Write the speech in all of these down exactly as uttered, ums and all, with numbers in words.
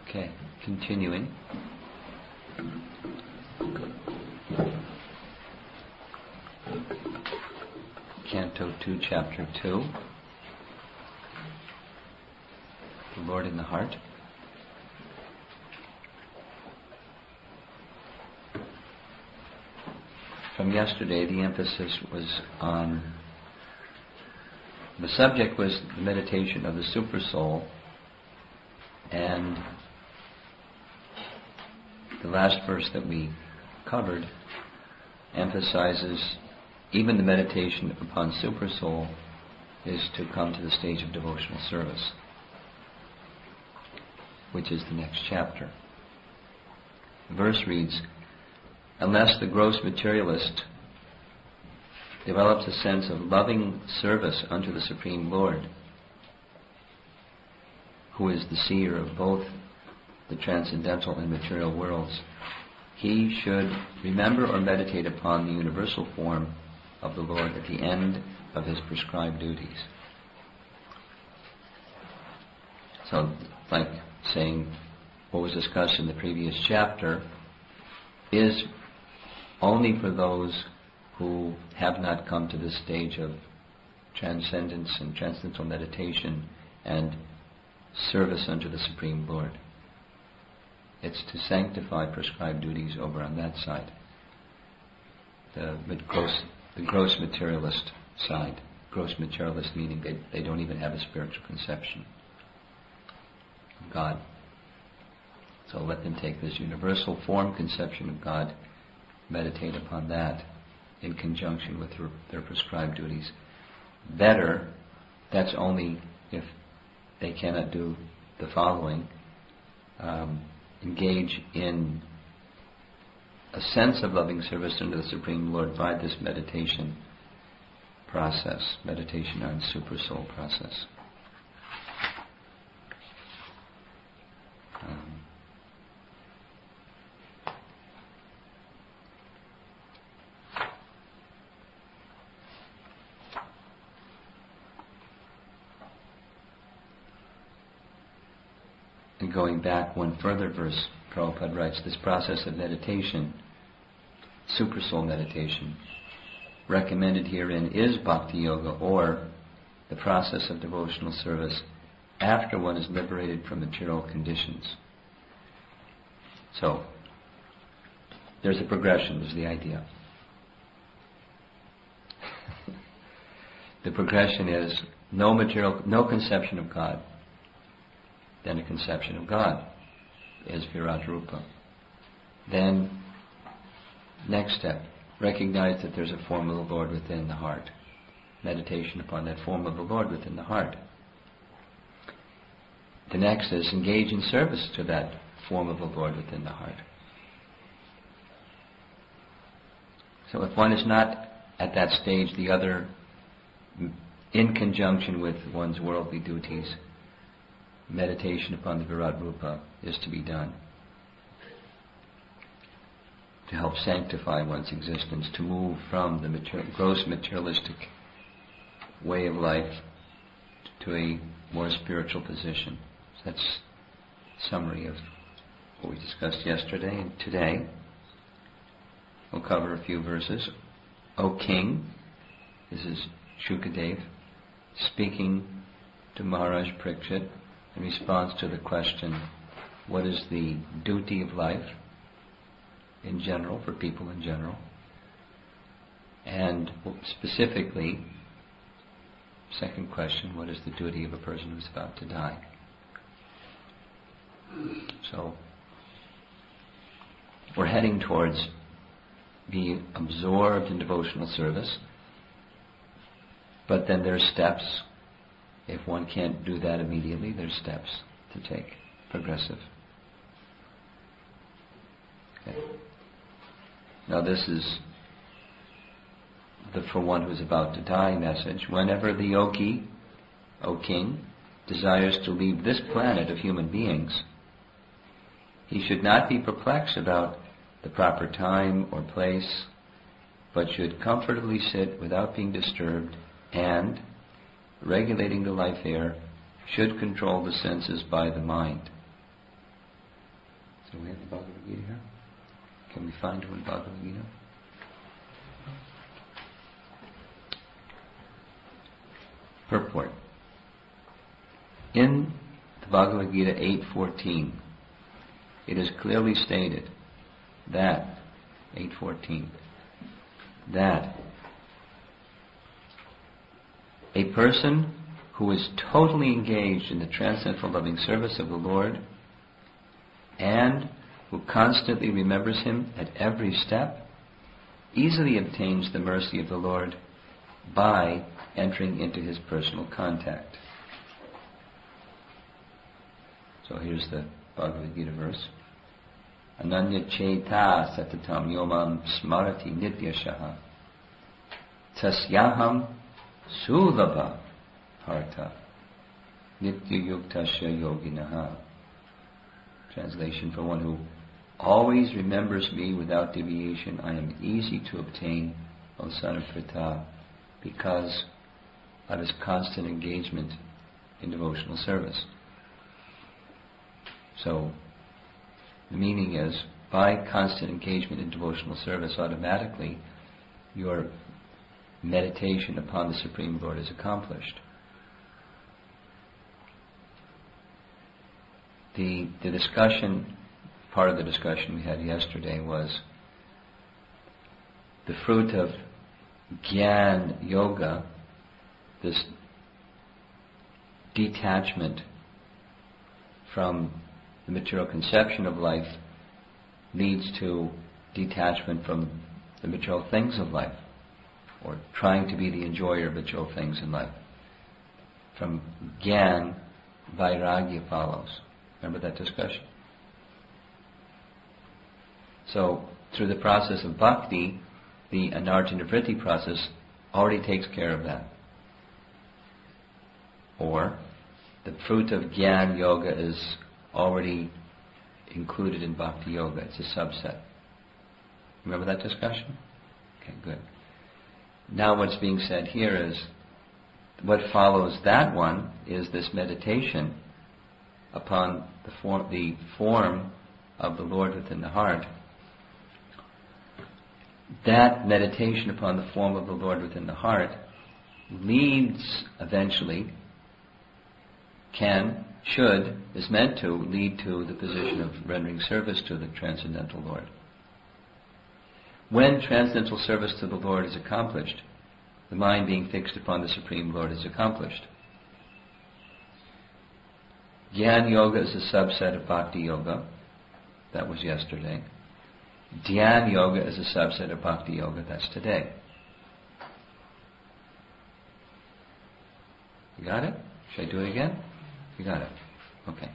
Okay, continuing. Canto two, Chapter two. The Lord in the Heart. From yesterday, the emphasis was on, the subject was the meditation of the Supersoul, and the last verse that we covered emphasizes even the meditation upon Supersoul is to come to the stage of devotional service, which is the next chapter. The verse reads, "Unless the gross materialist develops a sense of loving service unto the Supreme Lord, who is the seer of both the transcendental and material worlds, he should remember or meditate upon the universal form of the Lord at the end of his prescribed duties." So, like saying what was discussed in the previous chapter is only for those who have not come to this stage of transcendence and transcendental meditation and service unto the Supreme Lord. It's to sanctify prescribed duties over on that side, the gross, the gross materialist side. Gross materialist meaning they, they don't even have a spiritual conception of God. So let them take this universal form conception of God, meditate upon that in conjunction with their, their prescribed duties. Better, that's only if they cannot do the following. Um, engage in a sense of loving service unto the Supreme Lord by this meditation process, meditation on Supersoul process. Um, And going back one further verse, Prabhupada writes, this process of meditation, Supersoul meditation, recommended herein is Bhakti Yoga, or the process of devotional service after one is liberated from material conditions. So, there's a progression, is the idea. The progression is no material, no conception of God, then a conception of God is Virat Rupa. Then, next step, recognize that there's a form of the Lord within the heart. Meditation upon that form of the Lord within the heart. The next is engage in service to that form of the Lord within the heart. So if one is not at that stage, the other, in conjunction with one's worldly duties, meditation upon the Virat Rupa is to be done to help sanctify one's existence, to move from the material, gross materialistic way of life to a more spiritual position. So that's a summary of what we discussed yesterday. And today we'll cover a few verses. O King, this is Shukadev speaking to Maharaj Parikshit in response to the question, what is the duty of life in general, for people in general, and specifically, second question, what is the duty of a person who's about to die? So, we're heading towards being absorbed in devotional service, but then there's steps. If one can't do that immediately, there's steps to take, progressive. Okay. Now this is the for one who's about to die message. Whenever the yogi, O King, desires to leave this planet of human beings, he should not be perplexed about the proper time or place, but should comfortably sit without being disturbed and, regulating the life air, should control the senses by the mind. Do we have the Bhagavad Gita here? Can we find one Bhagavad Gita? Purport. In the Bhagavad Gita eight fourteen, it is clearly stated that eight fourteen that a person who is totally engaged in the transcendental loving service of the Lord and who constantly remembers Him at every step easily obtains the mercy of the Lord by entering into His personal contact. So here's the Bhagavad Gita verse. Ananya cheta satatam yomam smarati nityashaha tasyaham sulabha harta nityayuktasya yoginaha. Translation: for one who always remembers me without deviation, I am easy to obtain, O son of Pritha, because of his constant engagement in devotional service. So, the meaning is, by constant engagement in devotional service, automatically your meditation upon the Supreme Lord is accomplished. The, the discussion, part of the discussion we had yesterday was the fruit of Gyan Yoga, this detachment from the material conception of life, leads to detachment from the material things of life, or trying to be the enjoyer of material things in life. From Gyan, Vairagya follows. Remember that discussion? So, through the process of bhakti, the anarjana vritti process already takes care of that. Or, the fruit of Gyan Yoga is already included in bhakti yoga. It's a subset. Remember that discussion? Okay, good. Now what's being said here is, what follows that one is this meditation upon the form, the form of the Lord within the heart. That meditation upon the form of the Lord within the heart leads eventually, can, should, is meant to lead to the position of rendering service to the Transcendental Lord. When transcendental service to the Lord is accomplished, the mind being fixed upon the Supreme Lord is accomplished. Gyan Yoga is a subset of Bhakti Yoga. That was yesterday. Dhyan Yoga is a subset of Bhakti Yoga. That's today. You got it? Should I do it again? You got it. Okay.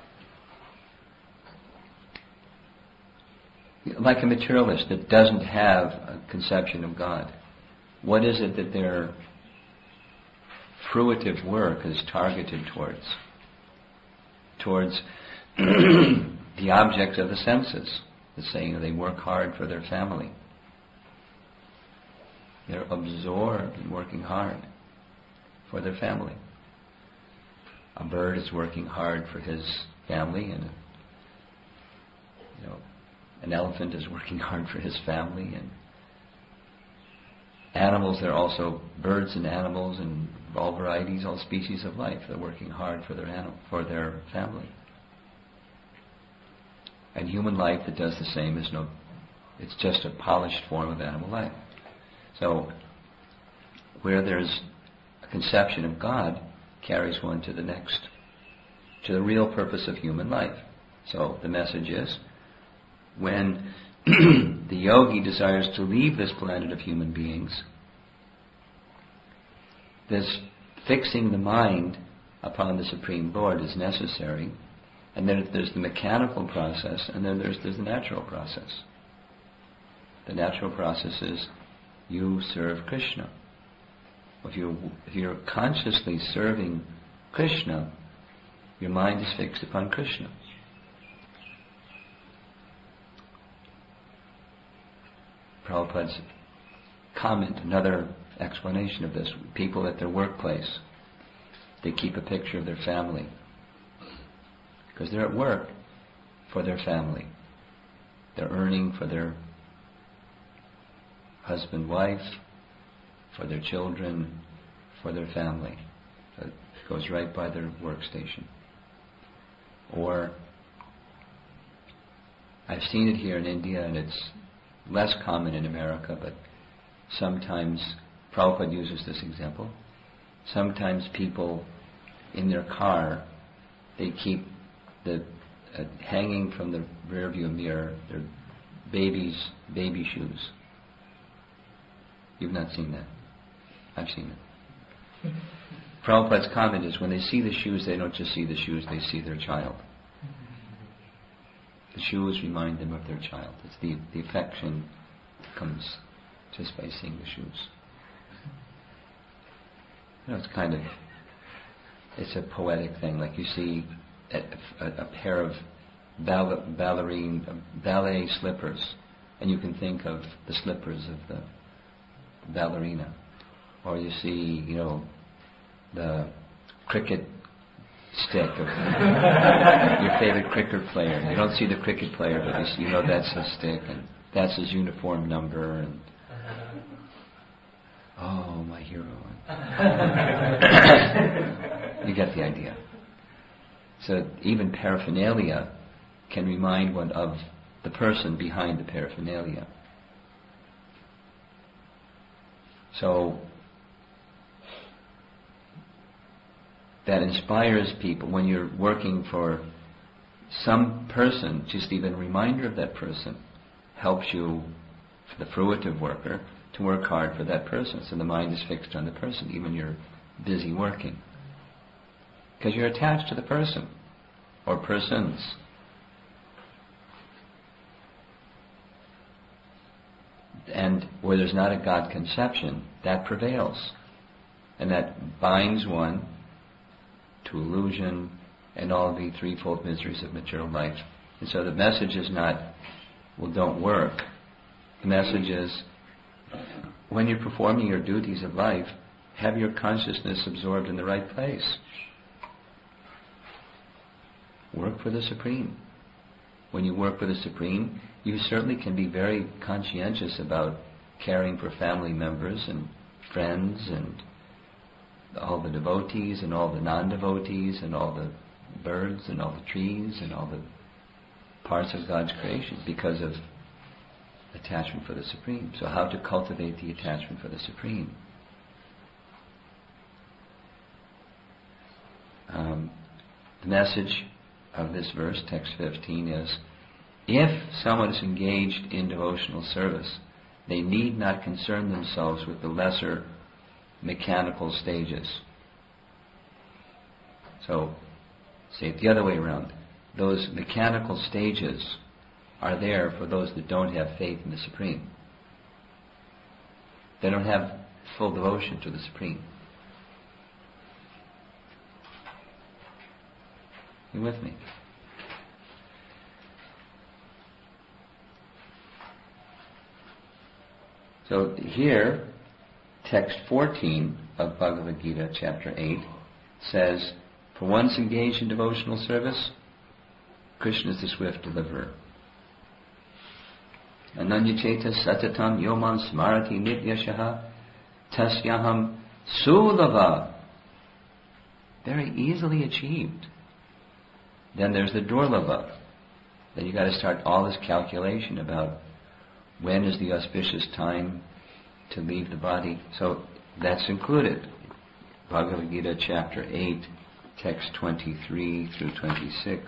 Like a materialist that doesn't have a conception of God, what is it that their fruitive work is targeted towards? Towards the objects of the senses. It's saying they work hard for their family. They're absorbed in working hard for their family. A bird is working hard for his family, and you know, an elephant is working hard for his family, and animals, they're also birds and animals and all varieties, all species of life. They're working hard for their animal, for their family. And human life that does the same is no, it's just a polished form of animal life. So, where there's a conception of God, carries one to the next, to the real purpose of human life. So, the message is, when the yogi desires to leave this planet of human beings, this fixing the mind upon the Supreme Lord is necessary, and then there's the mechanical process, and then there's, there's the natural process. The natural process is you serve Krishna. If you're, if you're consciously serving Krishna, your mind is fixed upon Krishna. Prabhupada's comment, another explanation of this, people at their workplace, they keep a picture of their family. Because they're at work for their family. They're earning for their husband, wife, for their children, for their family. So it goes right by their workstation. Or, I've seen it here in India, and it's less common in America, but sometimes, Prabhupada uses this example, sometimes people in their car, they keep the uh, hanging from the rear view mirror, their babies' baby shoes. You've not seen that. I've seen it. Prabhupada's comment is, when they see the shoes, they don't just see the shoes, they see their child. The shoes remind them of their child. It's the, the affection comes just by seeing the shoes. You know, it's kind of, it's a poetic thing. Like you see a, a, a pair of ball, ballerine, ballet slippers, and you can think of the slippers of the ballerina. Or you see, you know, the cricket stick of your favorite cricket player. You don't see the cricket player, but you, see, you know that's his stick, and that's his uniform number, and oh, my hero. You get the idea. So even paraphernalia can remind one of the person behind the paraphernalia. So that inspires people when you're working for some person. Just even a reminder of that person helps you, for the fruitive worker, to work hard for that person. So the mind is fixed on the person, even you're busy working. Because you're attached to the person, or persons. And where there's not a God conception, that prevails. And that binds one to illusion and all the threefold miseries of material life. And so the message is not, well, don't work. The message is, when you're performing your duties of life, have your consciousness absorbed in the right place. Work for the Supreme. When you work for the Supreme, you certainly can be very conscientious about caring for family members and friends and all the devotees and all the non-devotees and all the birds and all the trees and all the parts of God's creation because of attachment for the Supreme. So how to cultivate the attachment for the Supreme? Um, the message of this verse, text fifteen, is, if someone is engaged in devotional service, they need not concern themselves with the lesser mechanical stages. So, say it the other way around. Those mechanical stages are there for those that don't have faith in the Supreme. They don't have full devotion to the Supreme. You with me? So here, text fourteen of Bhagavad Gita, chapter eight, says, for once engaged in devotional service, Krishna is the swift deliverer. Ananyacheta satatam yoman smarati nityashaha tasyaham sulava. Very easily achieved. Then there's the durlava. Then you got to start all this calculation about when is the auspicious time to leave the body. So that's included. Bhagavad Gita chapter eight, text twenty-three through twenty-six,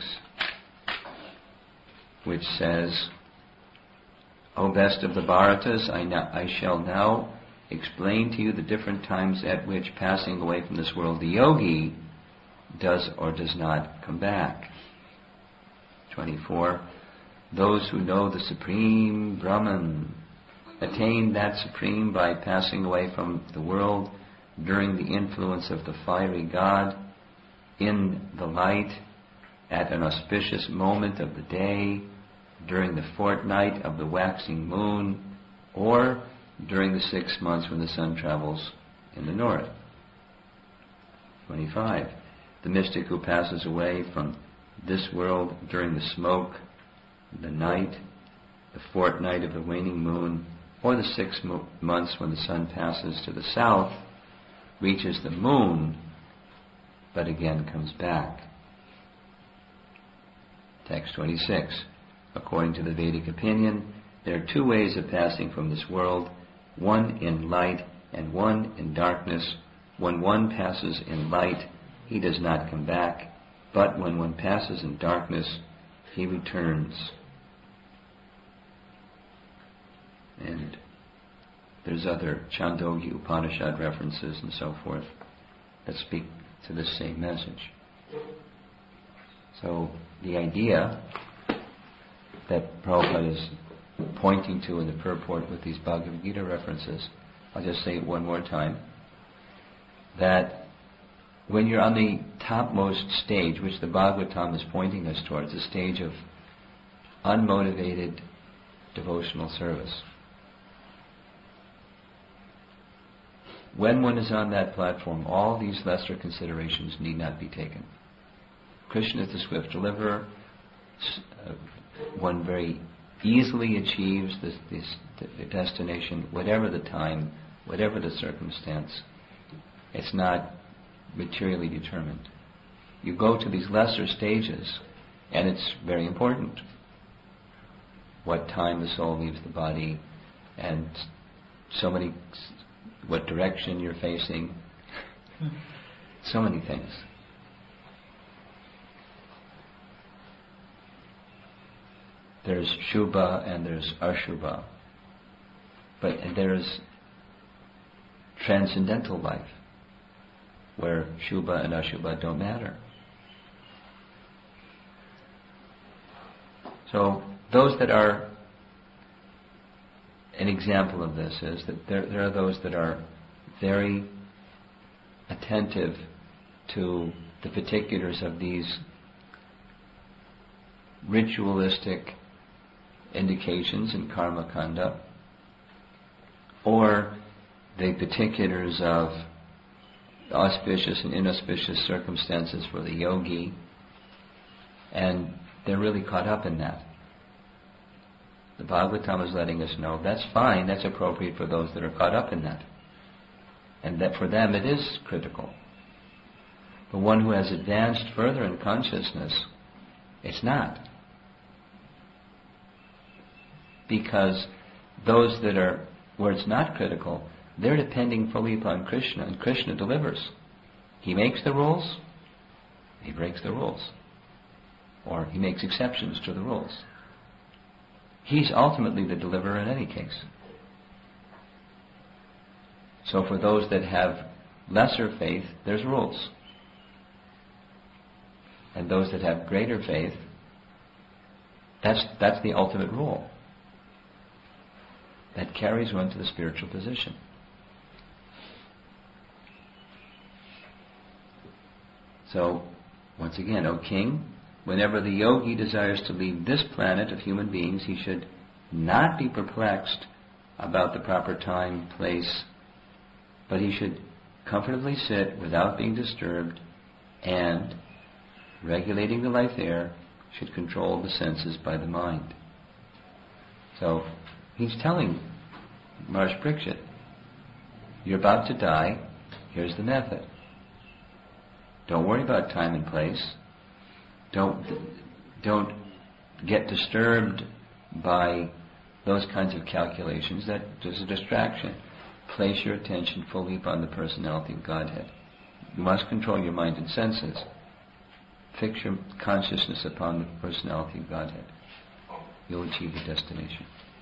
which says, O best of the Bharatas, I, now, I shall now explain to you the different times at which, passing away from this world, the yogi does or does not come back. twenty-four. Those who know the Supreme Brahman attain that Supreme by passing away from the world during the influence of the fiery God, in the light, at an auspicious moment of the day, during the fortnight of the waxing moon, or during the six months when the sun travels in the north. twenty-five. The mystic who passes away from this world during the smoke the night, the fortnight of the waning moon, or the six mo- months when the sun passes to the south, reaches the moon, but again comes back. Text twenty-six. According to the Vedic opinion, there are two ways of passing from this world, one in light and one in darkness. When one passes in light, he does not come back, but when one passes in darkness, he returns. And there's other Chandogya Upanishad references and so forth that speak to this same message. So the idea that Prabhupada is pointing to in the purport with these Bhagavad Gita references, I'll just say it one more time, that when you're on the topmost stage, which the Bhagavatam is pointing us towards, the stage of unmotivated devotional service, when one is on that platform, all these lesser considerations need not be taken. Krishna is the swift deliverer. Uh, one very easily achieves this, this, the destination, whatever the time, whatever the circumstance. It's not materially determined. You go to these lesser stages, and it's very important what time the soul leaves the body, and so many, what direction you're facing, so many things. There's Shubha and there's Ashubha. But there's transcendental life, where Shubha and Ashubha don't matter. So those that are, an example of this is that there, there are those that are very attentive to the particulars of these ritualistic indications in karma kanda, or the particulars of auspicious and inauspicious circumstances for the yogi, and they're really caught up in that. The Bhagavatam is letting us know that's fine, that's appropriate for those that are caught up in that. And that for them it is critical. But one who has advanced further in consciousness, it's not. Because those that are, where it's not critical, they're depending fully upon Krishna, and Krishna delivers. He makes the rules, he breaks the rules. Or he makes exceptions to the rules. He's ultimately the deliverer in any case. So for those that have lesser faith, there's rules. And those that have greater faith, that's that's the ultimate rule. That carries one to the spiritual position. So, once again, O king, whenever the yogi desires to leave this planet of human beings, he should not be perplexed about the proper time, place, but he should comfortably sit without being disturbed, and, regulating the life air, should control the senses by the mind. So, he's telling Maharaj Parikshit, you're about to die, here's the method. Don't worry about time and place. Don't don't get disturbed by those kinds of calculations. That is a distraction. Place your attention fully upon the personality of Godhead. You must control your mind and senses. Fix your consciousness upon the personality of Godhead. You'll achieve the destination.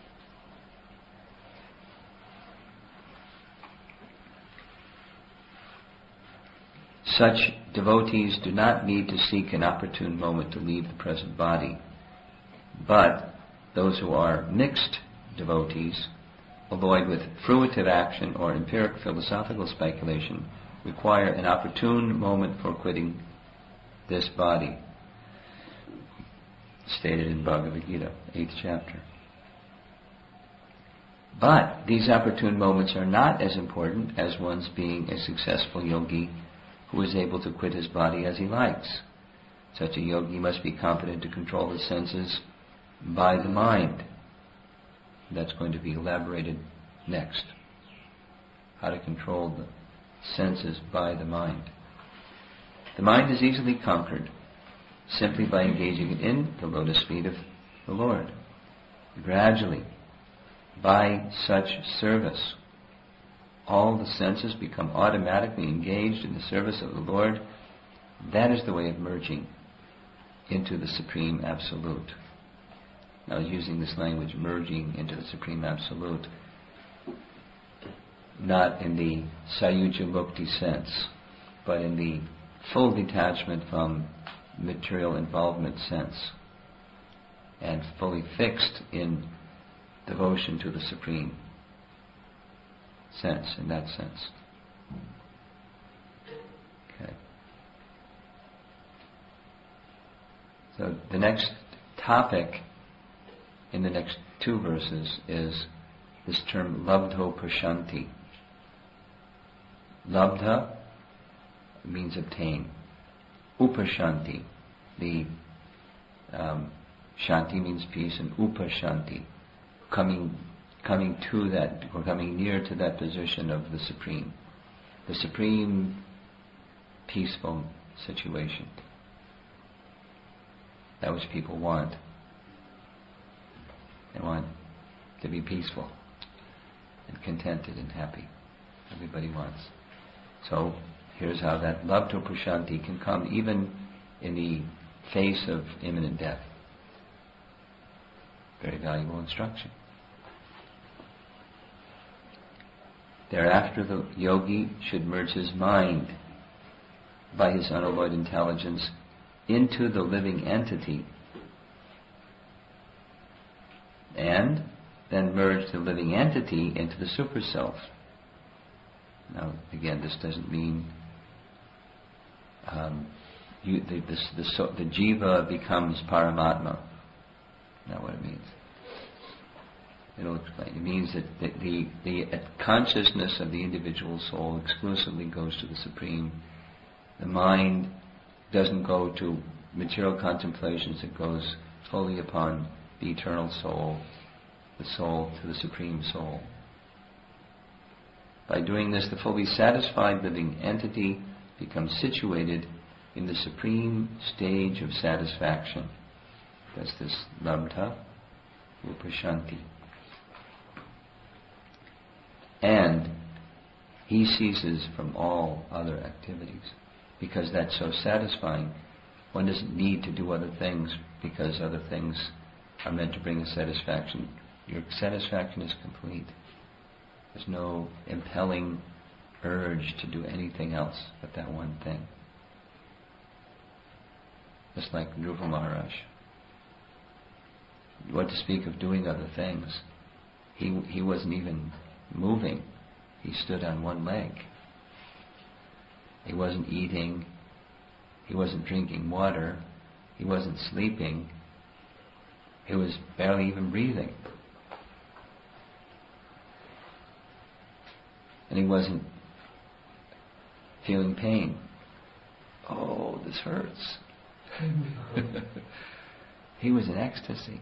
Such devotees do not need to seek an opportune moment to leave the present body. But those who are mixed devotees, alloyed with fruitive action or empiric philosophical speculation, require an opportune moment for quitting this body. Stated in Bhagavad Gita, eighth chapter. But these opportune moments are not as important as one's being a successful yogi who is able to quit his body as he likes. Such a yogi must be competent to control his senses by the mind. That's going to be elaborated next. How to control the senses by the mind. The mind is easily conquered simply by engaging it in the lotus feet of the Lord. Gradually, by such service, all the senses become automatically engaged in the service of the Lord. That is the way of merging into the Supreme Absolute. Now, I was using this language, merging into the Supreme Absolute, not in the Sayuja Mukti sense, but in the full detachment from material involvement sense, and fully fixed in devotion to the Supreme sense, in that sense. Okay. So the next topic in the next two verses is this term labdho prashanti. Labdha means obtain. Upashanti, the um, shanti means peace, and upashanti, coming coming to that, or coming near to that position of the Supreme, the Supreme peaceful situation. That which people want. They want to be peaceful and contented and happy. Everybody wants. So here's how that labdho prashanti can come even in the face of imminent death. Very valuable instruction. Thereafter, the yogi should merge his mind by his unalloyed intelligence into the living entity, and then merge the living entity into the super self. Now, again, this doesn't mean um, you, the, the, the, so, the jiva becomes Paramatma. Not what it means. It'll explain. It means that the, the, the consciousness of the individual soul exclusively goes to the Supreme. The mind doesn't go to material contemplations. It goes fully upon the eternal soul, the soul to the Supreme Soul. By doing this, the fully satisfied living entity becomes situated in the supreme stage of satisfaction. That's this labdha upashanti. And he ceases from all other activities, because that's so satisfying. One doesn't need to do other things because other things are meant to bring a satisfaction. Your satisfaction is complete. There's no impelling urge to do anything else but that one thing. Just like Dhruva Maharaj. What to speak of doing other things? He he wasn't even moving. He stood on one leg. He wasn't eating. He wasn't drinking water. He wasn't sleeping. He was barely even breathing. And he wasn't feeling pain. Oh, this hurts. He was in ecstasy.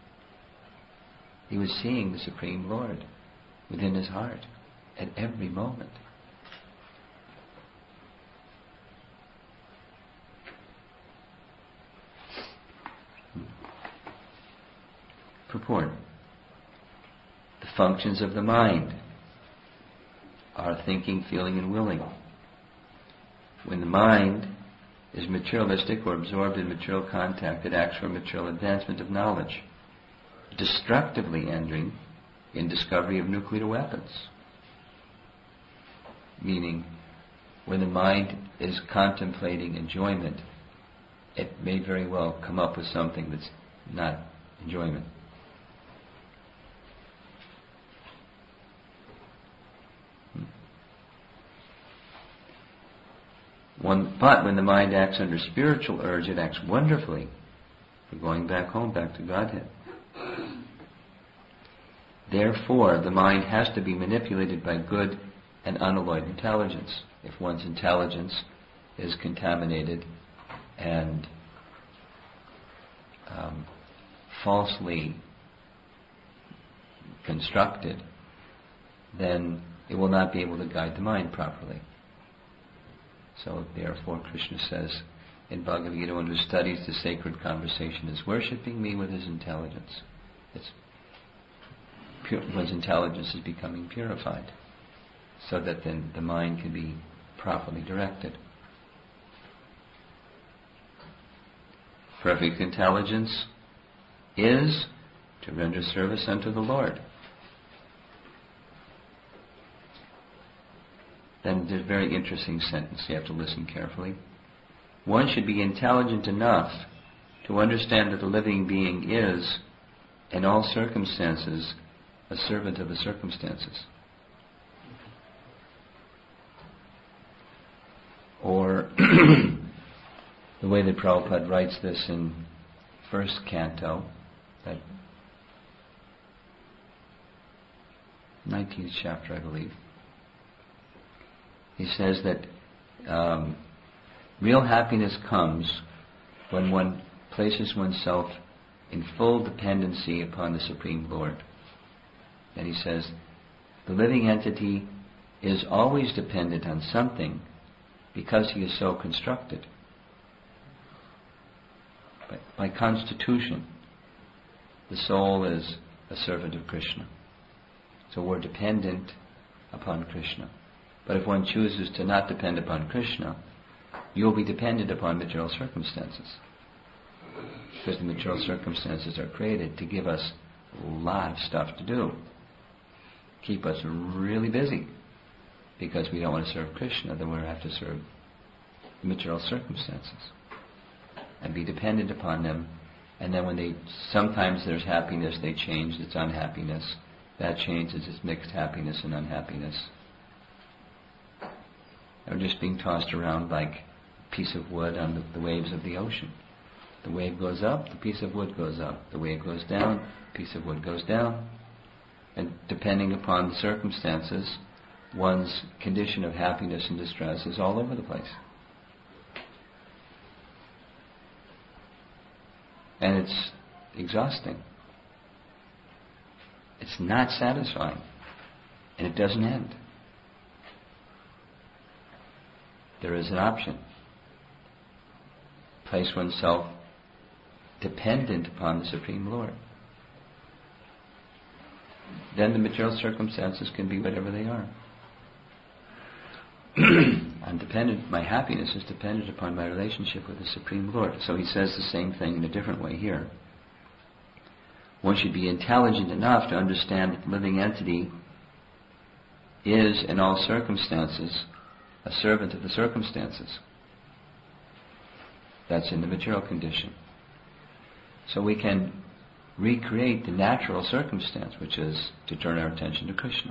He was seeing the Supreme Lord within his heart at every moment. Purport. The functions of the mind are thinking, feeling, and willing. When the mind is materialistic or absorbed in material contact, it acts for material advancement of knowledge, destructively ending in discovery of nuclear weapons. Meaning, when the mind is contemplating enjoyment, it may very well come up with something that's not enjoyment. One, but when the mind acts under spiritual urge, it acts wonderfully for going back home, back to Godhead. Therefore, the mind has to be manipulated by good and unalloyed intelligence. If one's intelligence is contaminated and um, falsely constructed, then it will not be able to guide the mind properly. So therefore Krishna says in Bhagavad Gita, one who studies the sacred conversation is worshipping me with his intelligence. It's pure, one's intelligence is becoming purified, so that then the mind can be properly directed. Perfect intelligence is to render service unto the Lord. Then there's a very interesting sentence, you have to listen carefully. One should be intelligent enough to understand that the living being is, in all circumstances, a servant of the circumstances. Or the way that Prabhupada writes this in first canto, that nineteenth chapter, I believe. He says that um, real happiness comes when one places oneself in full dependency upon the Supreme Lord. And he says, the living entity is always dependent on something because he is so constructed. By, by constitution, the soul is a servant of Krishna. So we're dependent upon Krishna. But if one chooses to not depend upon Krishna, you'll be dependent upon material circumstances. Because the material circumstances are created to give us a lot of stuff to do. Keep us really busy. Because we don't want to serve Krishna, then we'll have to serve the material circumstances. And be dependent upon them. And then when they, sometimes there's happiness, they change, it's unhappiness. That changes, it's mixed happiness and unhappiness. They're just being tossed around like a piece of wood on the, the waves of the ocean. The wave goes up, the piece of wood goes up. The wave goes down, the piece of wood goes down. And depending upon the circumstances, one's condition of happiness and distress is all over the place. And it's exhausting. It's not satisfying. And it doesn't end. There is an option. Place oneself dependent upon the Supreme Lord. Then the material circumstances can be whatever they are. I'm dependent, my happiness is dependent upon my relationship with the Supreme Lord. So he says the same thing in a different way here. One should be intelligent enough to understand that the living entity is, in all circumstances, a servant of the circumstances. That's in the material condition. So we can recreate the natural circumstance, which is to turn our attention to Krishna.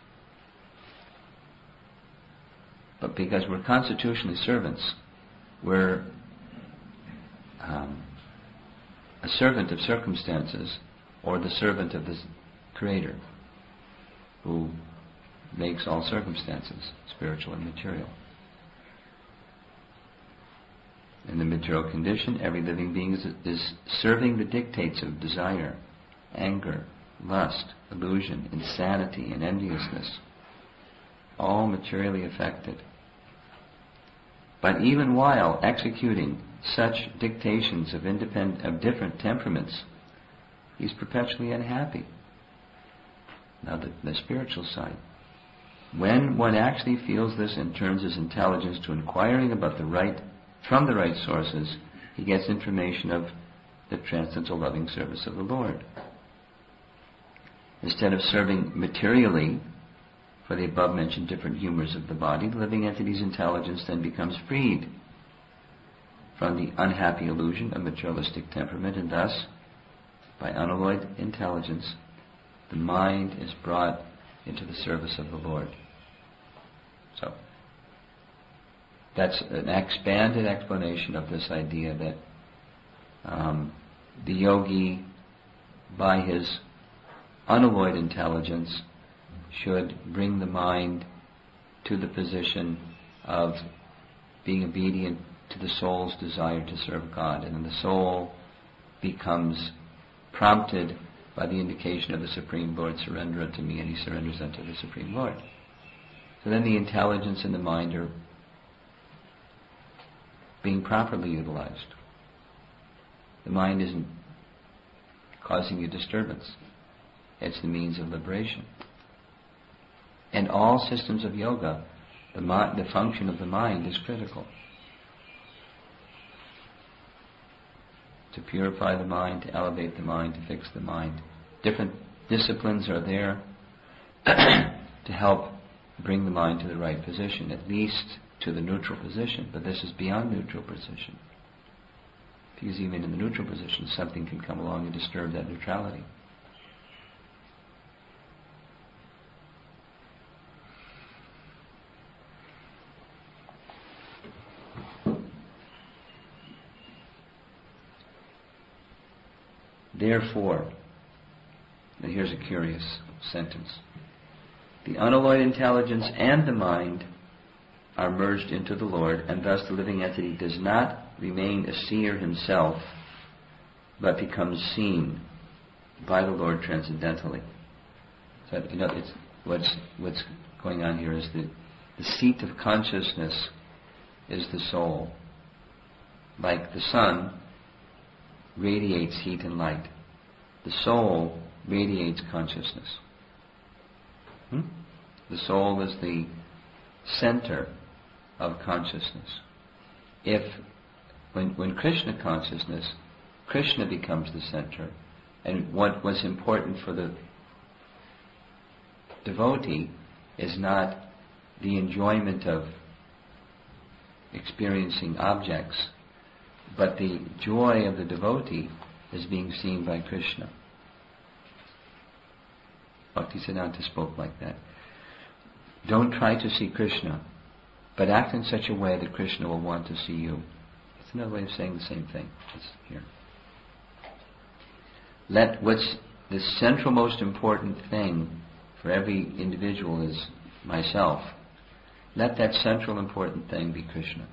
But because we're constitutionally servants, we're um, a servant of circumstances, or the servant of the Creator, who makes all circumstances, spiritual and material. In the material condition, every living being is, is serving the dictates of desire, anger, lust, illusion, insanity, and enviousness, all materially affected. But even while executing such dictations of independent, of different temperaments, he's perpetually unhappy. Now the, the spiritual side. When one actually feels this and turns his intelligence to inquiring about the right, from the right sources, he gets information of the transcendental loving service of the Lord. Instead of serving materially for the above-mentioned different humors of the body, the living entity's intelligence then becomes freed from the unhappy illusion of materialistic temperament, and thus, by unalloyed intelligence, the mind is brought into the service of the Lord. So, that's an expanded explanation of this idea that um, the yogi, by his unalloyed intelligence, should bring the mind to the position of being obedient to the soul's desire to serve God. And then the soul becomes prompted by the indication of the Supreme Lord, surrender unto me, and he surrenders unto the Supreme Lord. So then the intelligence and the mind are being properly utilized. The mind isn't causing you disturbance. It's the means of liberation. In all systems of yoga, the, mi- the function of the mind is critical. To purify the mind, to elevate the mind, to fix the mind. Different disciplines are there to help bring the mind to the right position, at least to the neutral position. But this is beyond neutral position. Because even in the neutral position, something can come along and disturb that neutrality. Therefore, and here's a curious sentence, the unalloyed intelligence and the mind are merged into the Lord, and thus the living entity does not remain a seer himself, but becomes seen by the Lord transcendentally. So, you know, it's, what's what's going on here is that the seat of consciousness is the soul. Like the sun radiates heat and light, the soul radiates consciousness. Hmm? The soul is the center of consciousness. If when when Krishna consciousness, Krishna becomes the center, and what was important for the devotee is not the enjoyment of experiencing objects, but the joy of the devotee is being seen by Krishna. Bhaktisiddhanta spoke like that. Don't try to see Krishna, but act in such a way that Krishna will want to see you. It's another way of saying the same thing. It's here. Let what's the central most important thing for every individual is myself. Let that central important thing be Krishna.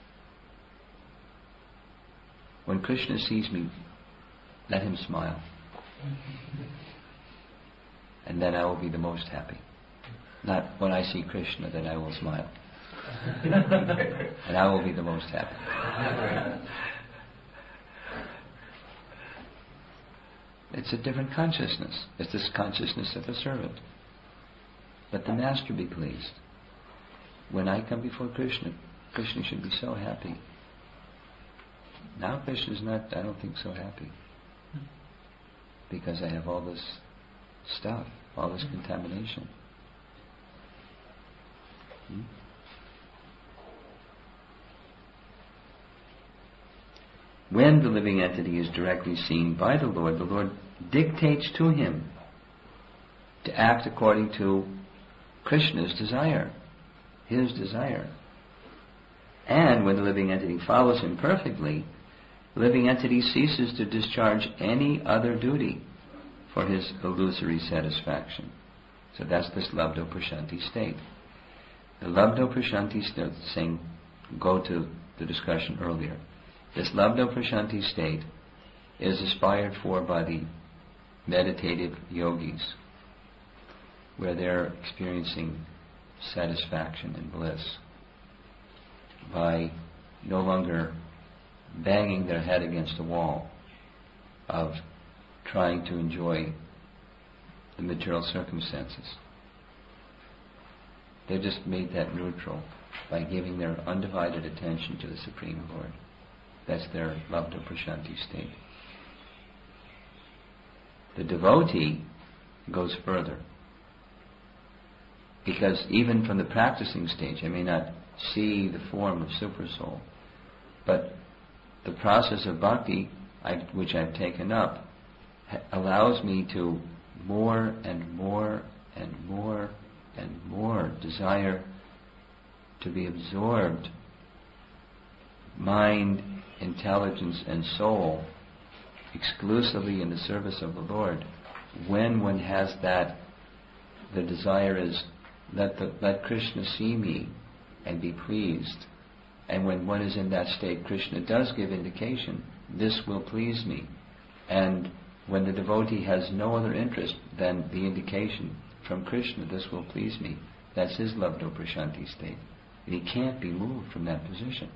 When Krishna sees me, let him smile. And then I will be the most happy. Not when I see Krishna, then I will smile. And I will be the most happy. It's a different consciousness. It's this consciousness of a servant. Let the Master be pleased. When I come before Krishna, Krishna should be so happy. Now Krishna is not, I don't think, so happy. Because I have all this stuff, all this contamination. Hmm? When the living entity is directly seen by the Lord, the Lord dictates to him to act according to Krishna's desire, his desire. And when the living entity follows him perfectly, the living entity ceases to discharge any other duty for his illusory satisfaction. So that's this Labdo Prashanti state. The Labdo Prashanti state, saying, go to the discussion earlier. This Labdo Prashanti state is aspired for by the meditative yogis, where they're experiencing satisfaction and bliss by no longer banging their head against the wall of trying to enjoy the material circumstances. They just made that neutral by giving their undivided attention to the Supreme Lord. That's their Labda Prashanti state. The devotee goes further. Because even from the practicing stage, I may not see the form of Supersoul, but the process of bhakti, I, which I've taken up, ha- allows me to more and more and more and more desire to be absorbed, mind, intelligence, and soul, exclusively in the service of the Lord. When one has that, the desire is, let, the, let Krishna see me and be pleased. And when one is in that state, Krishna does give indication, this will please me. And when the devotee has no other interest than the indication from Krishna, this will please me, that's his Labdha Prashanti state. And he can't be moved from that position.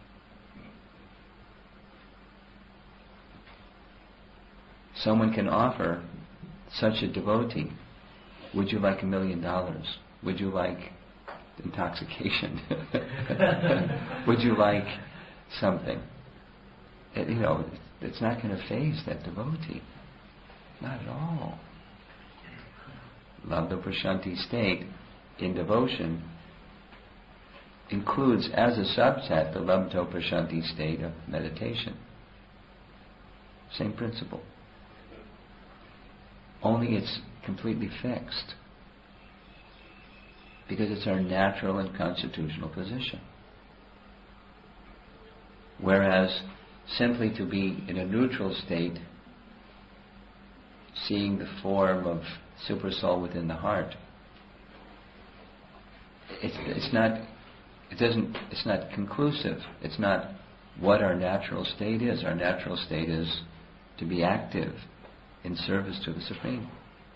Someone can offer such a devotee, would you like a million dollars? Would you like intoxication? Would you like something? It, you know, it's not going to faze that devotee. Not at all. Labdha Prashanti state in devotion includes as a subset the Labdha Prashanti state of meditation. Same principle. Only it's completely fixed. Because it's our natural and constitutional position. Whereas simply to be in a neutral state, seeing the form of Supersoul within the heart, it's, it's not, it doesn't, it's not conclusive. It's not what our natural state is. Our natural state is to be active in service to the Supreme.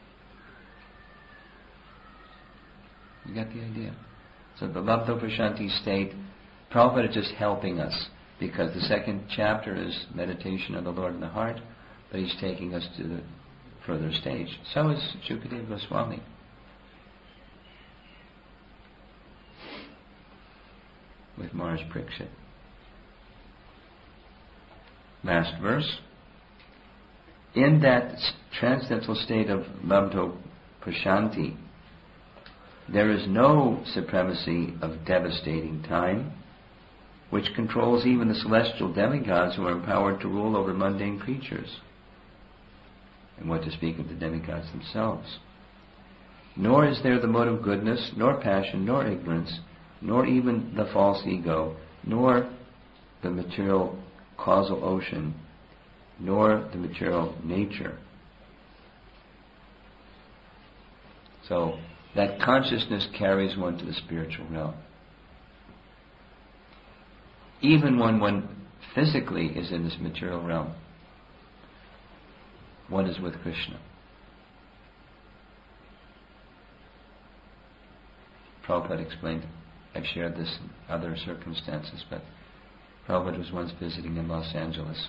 You got the idea? So the Labdha Prashanti state, Prabhupada is just helping us, because the second chapter is meditation on the Lord in the heart, but he's taking us to the further stage. So is Shukadeva Goswami. With Maharaj Parikshit. Last verse. In that transcendental state of Labdha Prashanti, there is no supremacy of devastating time, which controls even the celestial demigods who are empowered to rule over mundane creatures. And what to speak of the demigods themselves. Nor is there the mode of goodness, nor passion, nor ignorance, nor even the false ego, nor the material causal ocean, nor the material nature. So, that consciousness carries one to the spiritual realm. Even when one physically is in this material realm, one is with Krishna. Prabhupada explained, I've shared this in other circumstances, but Prabhupada was once visiting in Los Angeles.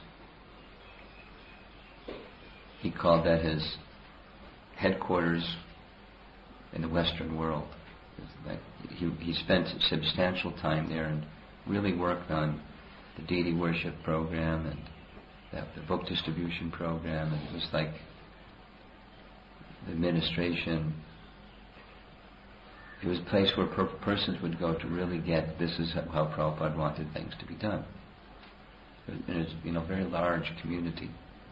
He called that his headquarters in the Western world. He, he spent substantial time there and really worked on the deity worship program and the, the book distribution program, and it was like the administration. It was a place where per- persons would go to really get, this is how Prabhupada wanted things to be done. And it's, you know, a very large community.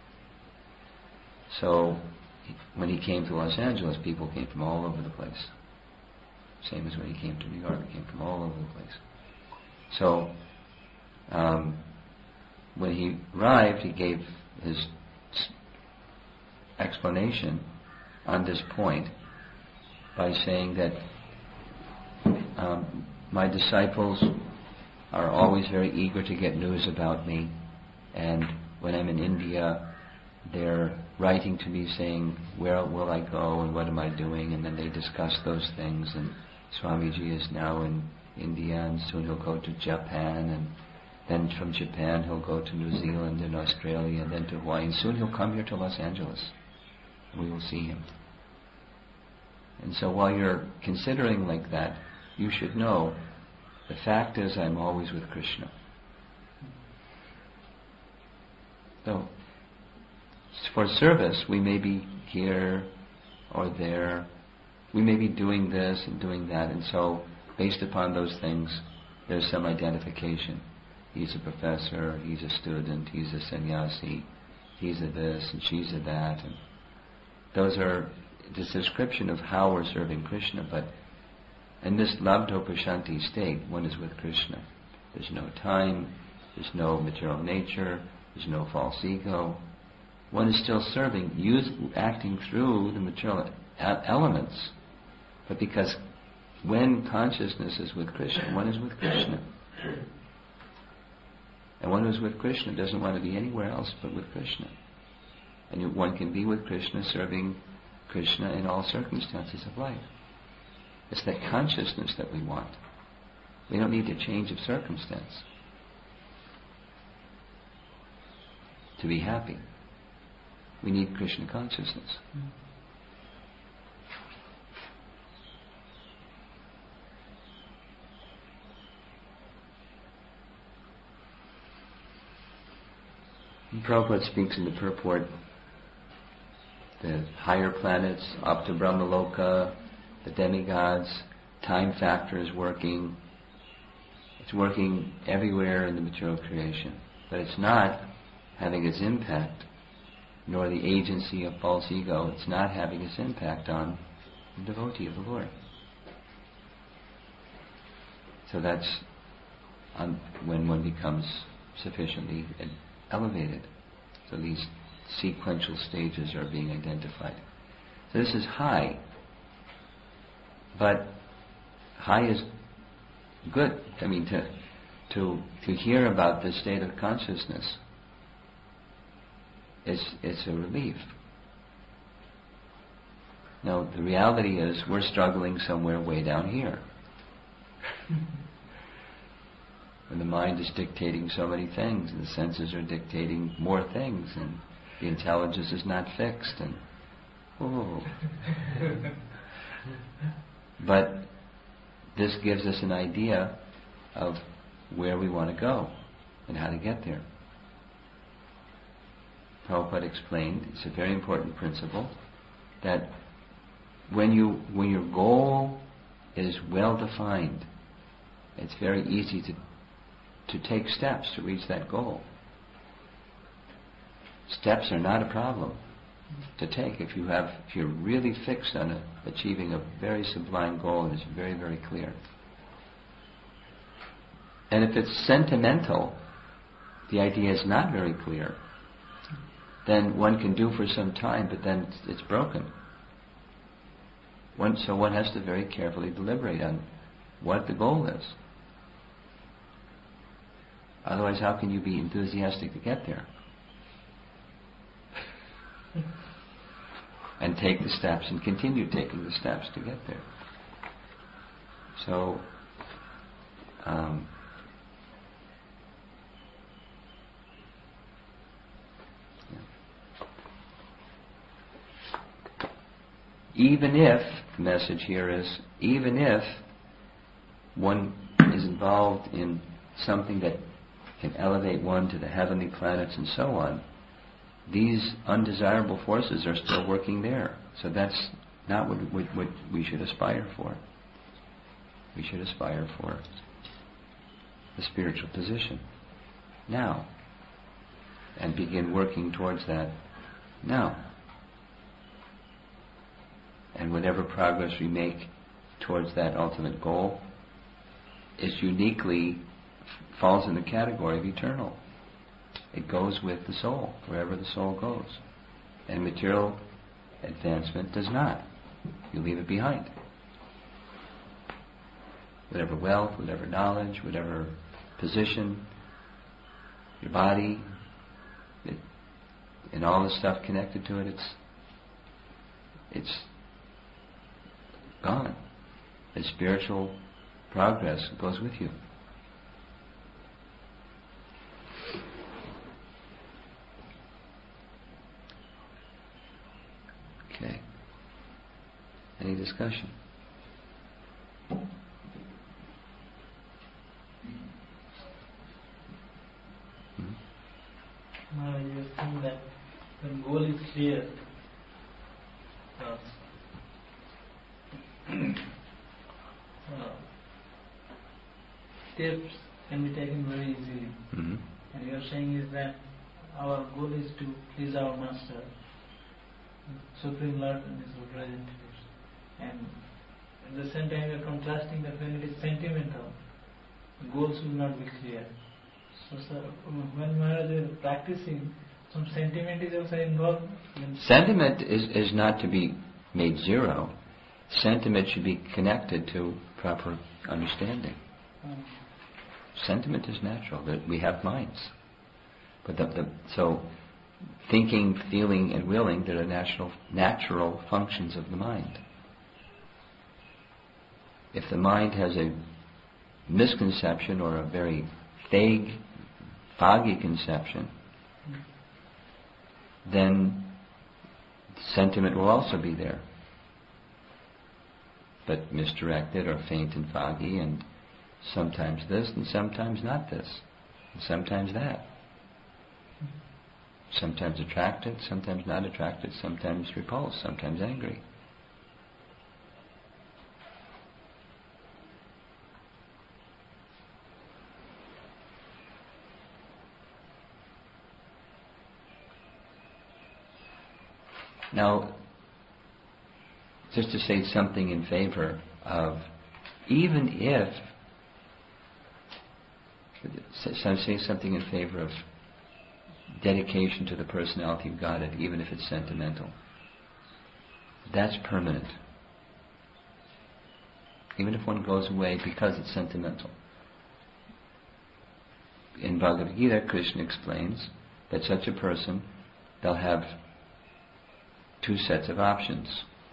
So, when he came to Los Angeles, people came from all over the place. Same as when he came to New York, he came from all over the place. So, um, when he arrived, he gave his explanation on this point by saying that um, my disciples are always very eager to get news about me, and when I'm in India, they're writing to me saying, where will I go and what am I doing? And then they discuss those things. And Swamiji is now in India, and soon he'll go to Japan, and then from Japan he'll go to New Zealand and Australia, and then to Hawaii. And soon he'll come here to Los Angeles. We will see him. And so while you're considering like that, you should know the fact is I'm always with Krishna. So, for service, we may be here or there. We may be doing this and doing that. And so, based upon those things, there's some identification. He's a professor, he's a student, he's a sannyasi, he's a this and she's a that. And those are this description of how we're serving Krishna. But in this Labdha Prashanti state, one is with Krishna. There's no time, there's no material nature, there's no false ego. One is still serving, use, acting through the material elements, but because when consciousness is with Krishna, one is with Krishna. And one who is with Krishna doesn't want to be anywhere else but with Krishna. And you, one can be with Krishna, serving Krishna in all circumstances of life. It's that consciousness that we want. We don't need a change of circumstance to be happy. We need Krishna consciousness. Mm. Prabhupada speaks in the purport, the higher planets, up to Brahmaloka, the demigods, time factor is working. It's working everywhere in the material creation. But it's not having its impact, nor the agency of false ego, it's not having its impact on the devotee of the Lord. So that's on when one becomes sufficiently elevated. So these sequential stages are being identified. So this is high. But high is good. I mean, to to to hear about this state of consciousness is it's a relief. Now, the reality is we're struggling somewhere way down here. And the mind is dictating so many things, and the senses are dictating more things, and the intelligence is not fixed, and oh. But this gives us an idea of where we want to go and how to get there. Prabhupada explained, it's a very important principle, that when you when your goal is well defined, it's very easy to to take steps to reach that goal. Steps are not a problem to take if you have if you're really fixed on a, achieving a very sublime goal and it's very, very clear. And if it's sentimental, the idea is not very clear, then one can do for some time, but then it's, it's broken. One, so one has to very carefully deliberate on what the goal is. Otherwise, how can you be enthusiastic to get there? And take the steps and continue taking the steps to get there. So, um, yeah. Even if, the message here is, even if one is involved in something that can elevate one to the heavenly planets and so on, these undesirable forces are still working there. So that's not what, what, what we should aspire for. We should aspire for the spiritual position now, and begin working towards that now. And whatever progress we make towards that ultimate goal is uniquely falls in the category of eternal. It goes with the soul, wherever the soul goes. And material advancement does not. You leave it behind. Whatever wealth, whatever knowledge, whatever position, your body, it, and all the stuff connected to it, it's it's gone. The spiritual progress goes with you. Okay. Any discussion? Hmm? No, you think that when goal is clear, uh, uh, steps can be taken very easily. Mm-hmm. And you are saying is that our goal is to please our Master, Supreme Lord and His representatives. And at the same time we are contrasting that when it is sentimental, the goals will not be clear. So sir, when Maharaj is practicing, some sentiment is also involved. Sentiment is, is not to be made zero. Sentiment should be connected to proper understanding. Um, Sentiment is natural. That we have minds. But the, the, so thinking, feeling, and willing that are natural, natural functions of the mind. If the mind has a misconception or a very vague, foggy conception, then sentiment will also be there, but misdirected or faint and foggy, and sometimes this and sometimes not this, and sometimes that. Sometimes attracted, sometimes not attracted, sometimes repulsed, sometimes angry. Now, just to say something in favor of, even if, so say something in favor of dedication to the personality of Godhead, even if it's sentimental. That's permanent. Even if one goes away because it's sentimental. In Bhagavad Gita, Krishna explains that such a person, they'll have two sets of options.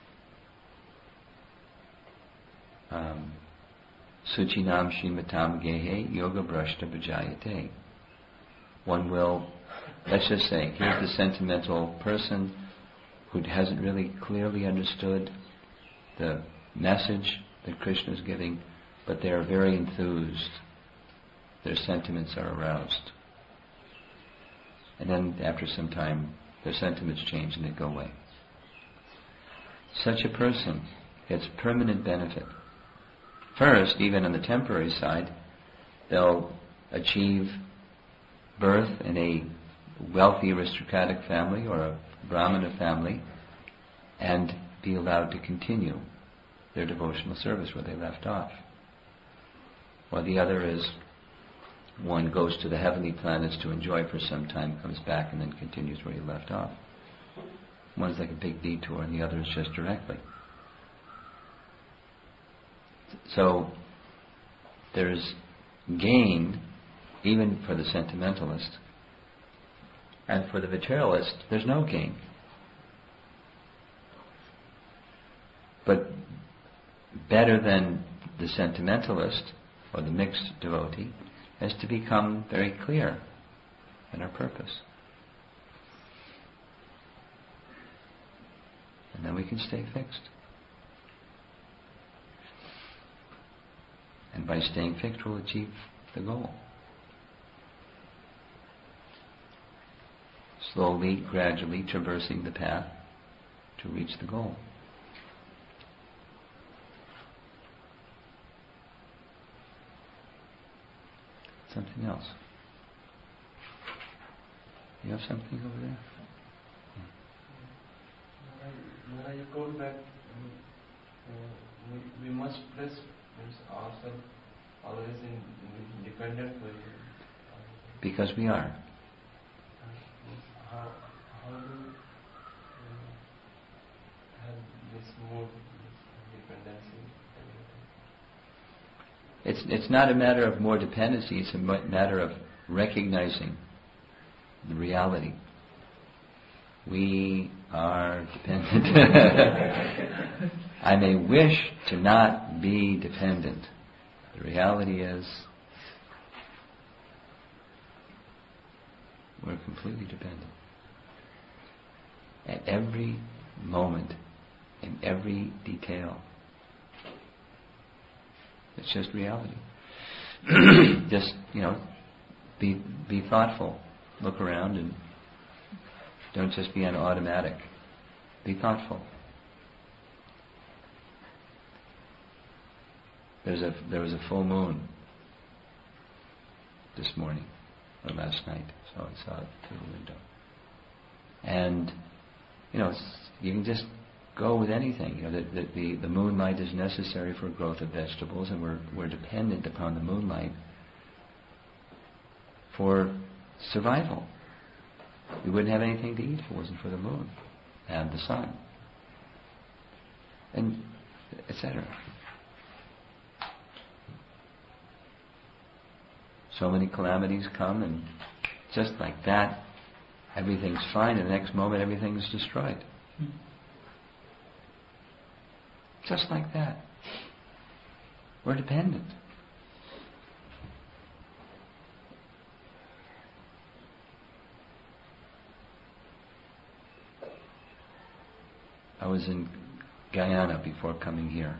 Um, Suchinam Shrimatam Gehe Yoga Brashta Bhajayate. One will, let's just say, here's the sentimental person who hasn't really clearly understood the message that Krishna is giving, but they are very enthused. Their sentiments are aroused. And then after some time, their sentiments change and they go away. Such a person gets permanent benefit. First, even on the temporary side, they'll achieve birth in a wealthy aristocratic family or a Brahmana family and be allowed to continue their devotional service where they left off. Or the other is one goes to the heavenly planets to enjoy for some time, comes back and then continues where he left off. One's like a big detour and the other is just directly. So there's gain even for the sentimentalist, and for the materialist there's no gain. But better than the sentimentalist or the mixed devotee is to become very clear in our purpose. And then we can stay fixed. And by staying fixed, we'll achieve the goal. Slowly, gradually traversing the path to reach the goal. Something else. You have something over there? When I told that um, uh, we, we must place ourselves always in, in dependent position. Because we are. How, how do uh, have this more dependency? It's it's not a matter of more dependency, it's a matter of recognizing the reality. We are dependent. I may wish to not be dependent. The reality is we're completely dependent. At every moment, in every detail. It's just reality. Just, you know, be be thoughtful. Look around and don't just be on automatic. Be thoughtful. There's a there was a full moon this morning or last night, so I saw it through the window. And you know, it's, you can just go with anything. You know, the, the, the, the moonlight is necessary for growth of vegetables, and we're we're dependent upon the moonlight for survival. We wouldn't have anything to eat if it wasn't for the moon and the sun, and et cetera. So many calamities come, and just like that, everything's fine, and the next moment everything's destroyed. Hmm. Just like that. We're dependent. I was in Guyana before coming here.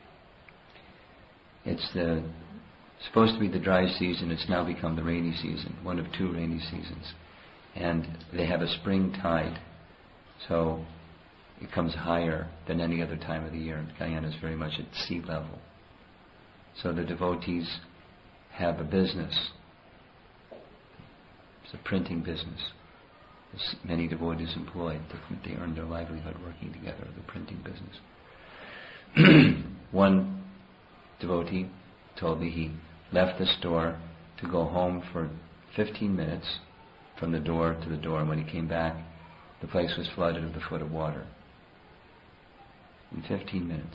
It's the supposed to be the dry season. It's now become the rainy season, one of two rainy seasons. And they have a spring tide, so it comes higher than any other time of the year. Guyana is very much at sea level. So the devotees have a business. It's a printing business. There's many devotees employed. They earn their livelihood working together, the printing business. One devotee told me he left the store to go home for fifteen minutes from the door to the door, and when he came back, the place was flooded with a foot of water. In fifteen minutes.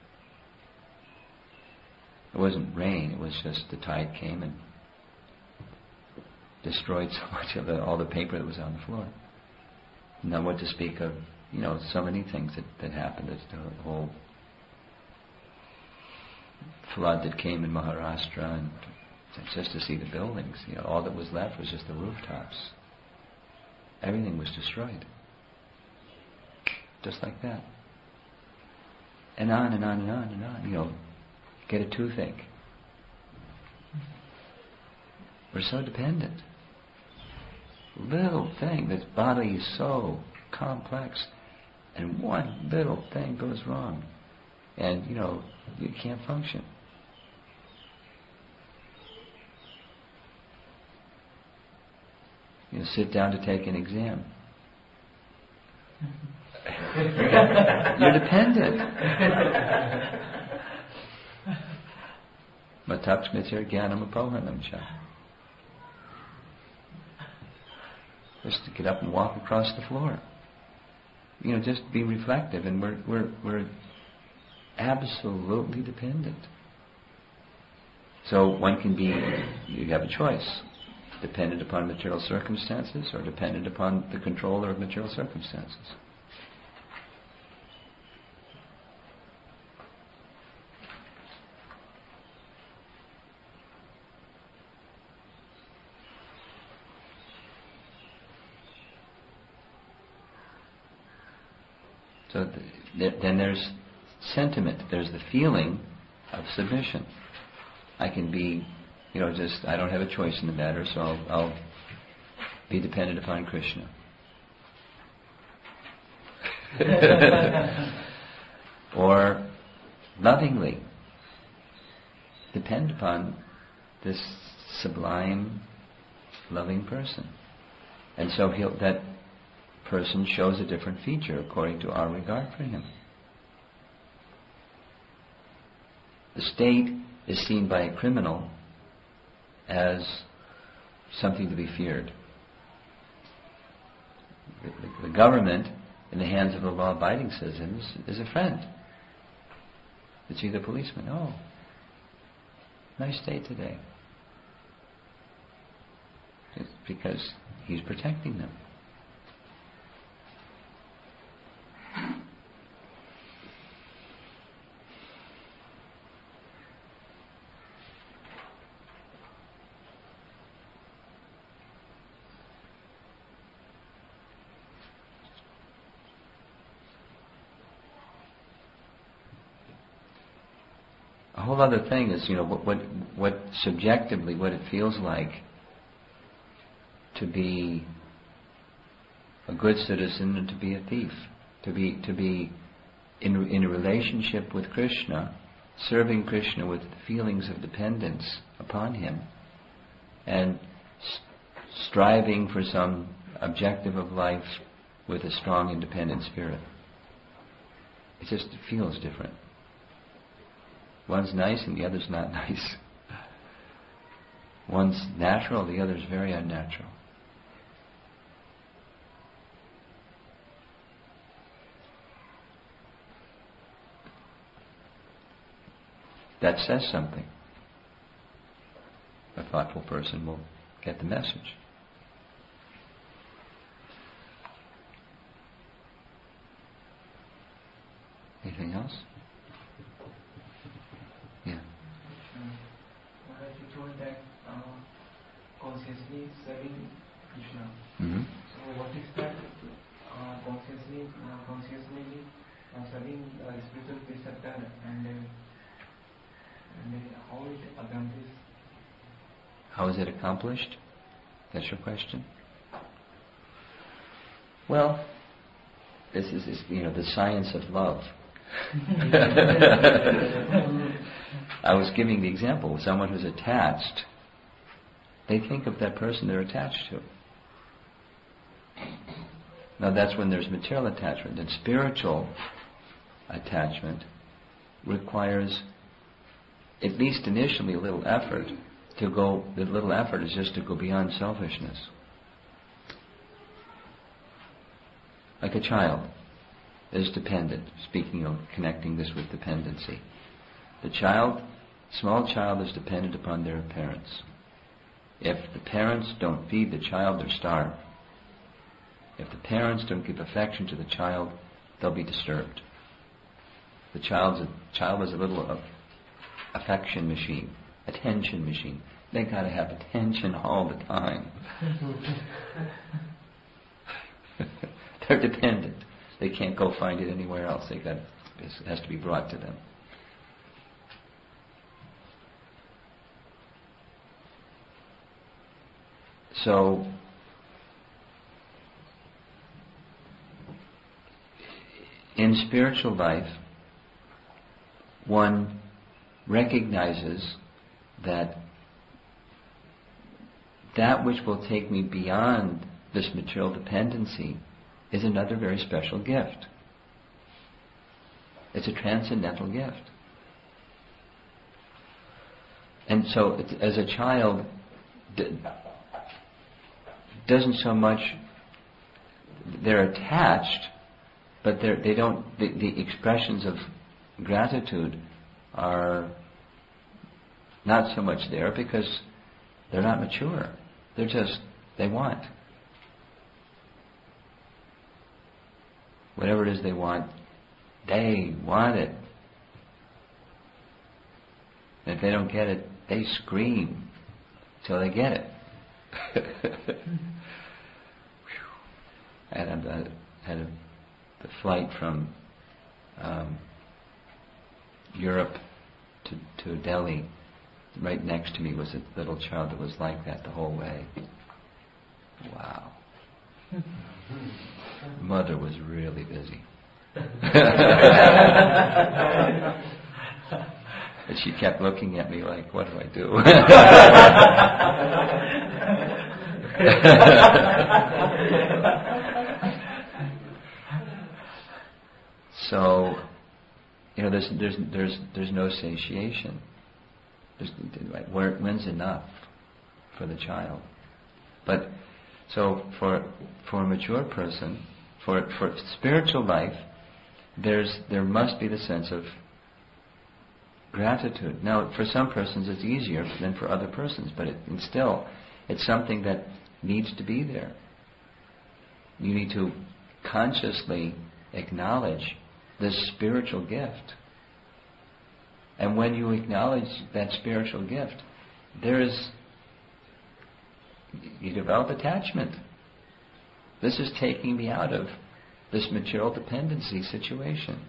It wasn't rain, it was just the tide came and destroyed so much of the, all the paper that was on the floor. Now what to speak of, you know, so many things that, that happened. There's the whole flood that came in Maharashtra, and just to see the buildings, you know, all that was left was just the rooftops. Everything was destroyed. Just like that. And on and on and on and on, you know, get a toothache. We're so dependent. Little thing, this body is so complex, and one little thing goes wrong, and you know, you can't function. You know, sit down to take an exam. You're dependent. Matapsmitir jnanam apohanam cha. Just to get up and walk across the floor. You know, just be reflective, and we're we're we're absolutely dependent. So one can be, you have a choice, dependent upon material circumstances or dependent upon the controller of material circumstances. So th- then there's sentiment, there's the feeling of submission. I can be, you know, just, I don't have a choice in the matter, so I'll, I'll be dependent upon Krishna. Or lovingly depend upon this sublime, loving person. And so he'll, that person shows a different feature according to our regard for him. The state is seen by a criminal as something to be feared. The, the, the government, in the hands of the law-abiding citizens, is a friend. They see the policeman, oh, nice day today. It's because he's protecting them. A whole other thing is, you know, what, what, what subjectively, what it feels like to be a good citizen and to be a thief, to be to be in in a relationship with Krishna, serving Krishna with feelings of dependence upon him, and s- striving for some objective of life with a strong, independent spirit. It just feels different. One's nice and the other's not nice. One's natural, the other's very unnatural. That says something. A thoughtful person will get the message. Anything else? Yeah. Um, Maharaj, you told that uh, consciously serving Krishna. Mm-hmm. So what is that uh, consciously, uh, consciously uh, serving uh, spiritual preceptor and uh, and uh, how it accomplishes? How is it accomplished? That's your question? Well, this is, is you know, the science of love. I was giving the example of someone who's attached. They think of that person they're attached to. Now that's when there's material attachment. And spiritual attachment requires, at least initially, a little effort to go, the little effort is just to go beyond selfishness. Like a child is dependent, speaking of connecting this with dependency. The child, small child is dependent upon their parents. If the parents don't feed the child, they'll starve. If the parents don't give affection to the child, they'll be disturbed. The child's a, child is a little uh, affection machine, attention machine. They gotta have attention all the time. They're dependent. They can't go find it anywhere else. They got, it has to be brought to them. So, in spiritual life, one recognizes that that which will take me beyond this material dependency is another very special gift. It's a transcendental gift. And so, it, as a child, d- doesn't so much, they're attached, but they're, they don't, the, the expressions of gratitude are not so much there because they're not mature. They're just, they want. Whatever it is they want, they want it. And if they don't get it, they scream till they get it. I had a, had a the flight from um, Europe to, to Delhi. Right next to me was a little child that was like that the whole way. Wow. Mother was really busy. And she kept looking at me like, what do I do? So, you know, there's there's there's there's no satiation. There's, when's enough for the child? But so for for a mature person, for for spiritual life, there's there must be the sense of gratitude. Now, for some persons it's easier than for other persons, but it, and still, it's something that needs to be there. You need to consciously acknowledge this spiritual gift. And when you acknowledge that spiritual gift, there is, you develop attachment. This is taking me out of this material dependency situation.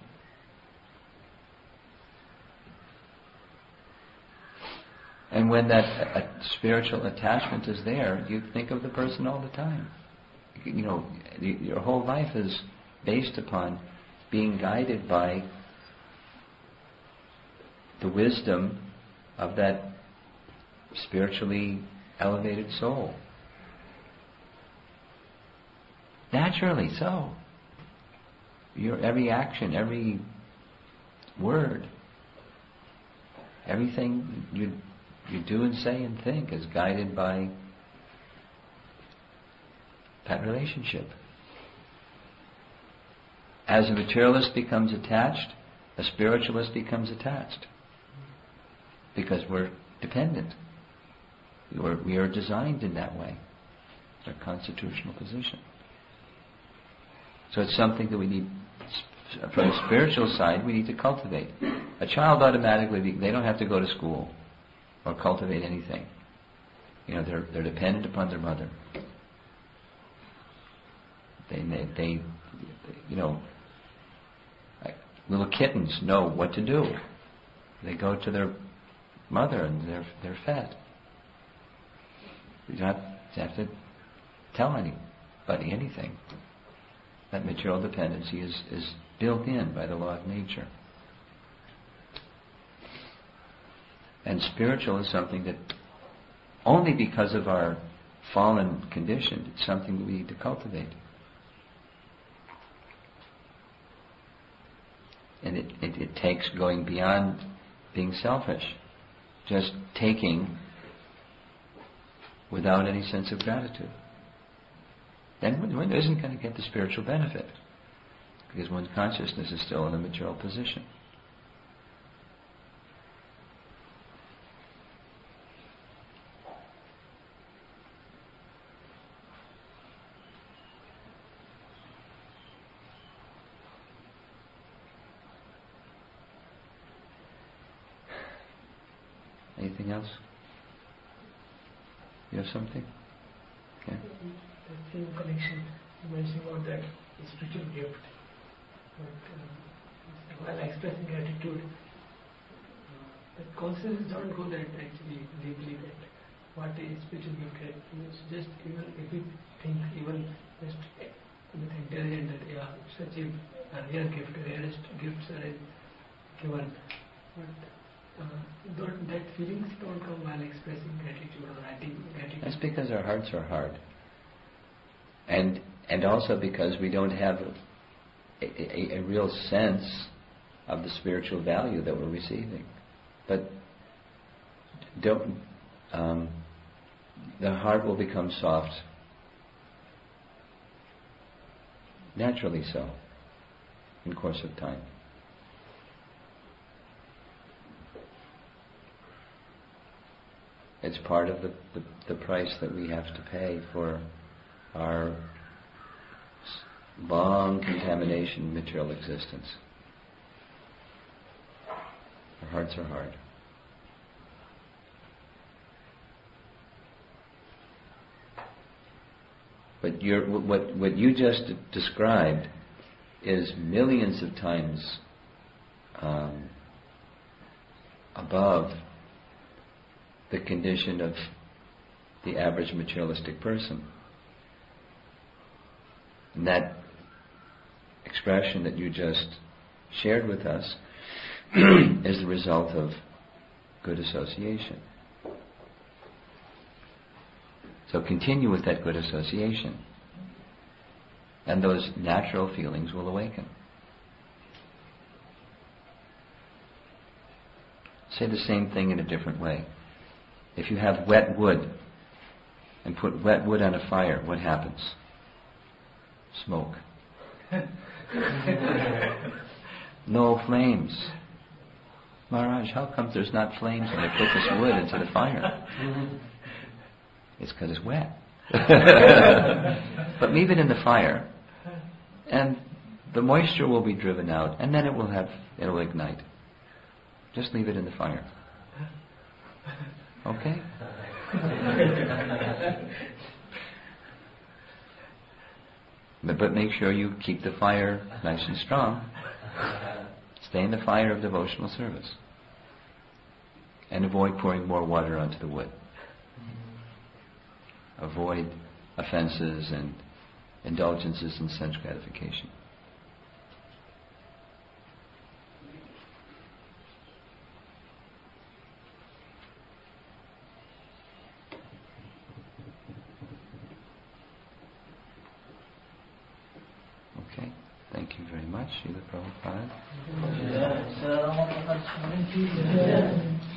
And when that uh, spiritual attachment is there, you think of the person all the time. You know, your whole life is based upon being guided by the wisdom of that spiritually elevated soul. Naturally so. Your every action, every word, everything you you do and say and think is guided by that relationship. As a materialist becomes attached, a spiritualist becomes attached. Because we're dependent. We are, we are designed in that way. It's our constitutional position. So it's something that we need from the spiritual side, we need to cultivate. A child automatically, they don't have to go to school or cultivate anything. You know, they're they're dependent upon their mother. They they, they you know, like little kittens know what to do. They go to their mother and they're they're fed. You don't have to tell anybody anything. That material dependency is, is built in by the law of nature. And spiritual is something that only because of our fallen condition, it's something that we need to cultivate. And it, it, it takes going beyond being selfish, just taking without any sense of gratitude. Then one isn't going to get the spiritual benefit, because one's consciousness is still in a material position. Anything else? You have something? Okay. The same connection, you mentioned about that spiritual gift. But uh, while expressing gratitude, uh, the consciousness don't go that actually deeply that what is spiritual gift. It's just even if we think even just with intelligence that yeah, such a, a rare gift, rarest gifts are given. But uh, don't, that feelings don't come while expressing gratitude or writing gratitude. That's because our hearts are hard. And and also because we don't have a, a, a real sense of the spiritual value that we're receiving. But don't um, the heart will become soft naturally, so in course of time. It's part of the, the, the price that we have to pay for our long contamination in material existence. Our hearts are hard. But you're, what, what you just described is millions of times um, above the condition of the average materialistic person. And that expression that you just shared with us is the result of good association. So continue with that good association, and those natural feelings will awaken. Say the same thing in a different way. If you have wet wood and put wet wood on a fire, what happens? Smoke. No flames. Maharaj, how come there's not flames when I put this wood into the fire? It's because it's wet. But leave it in the fire, and the moisture will be driven out, and then it will have, it will ignite. Just leave it in the fire. Okay? But, but make sure you keep the fire nice and strong. Stay in the fire of devotional service. And avoid pouring more water onto the wood. Avoid offenses and indulgences in sense gratification. Okay, thank you very much, Srila Prabhupada. Yeah,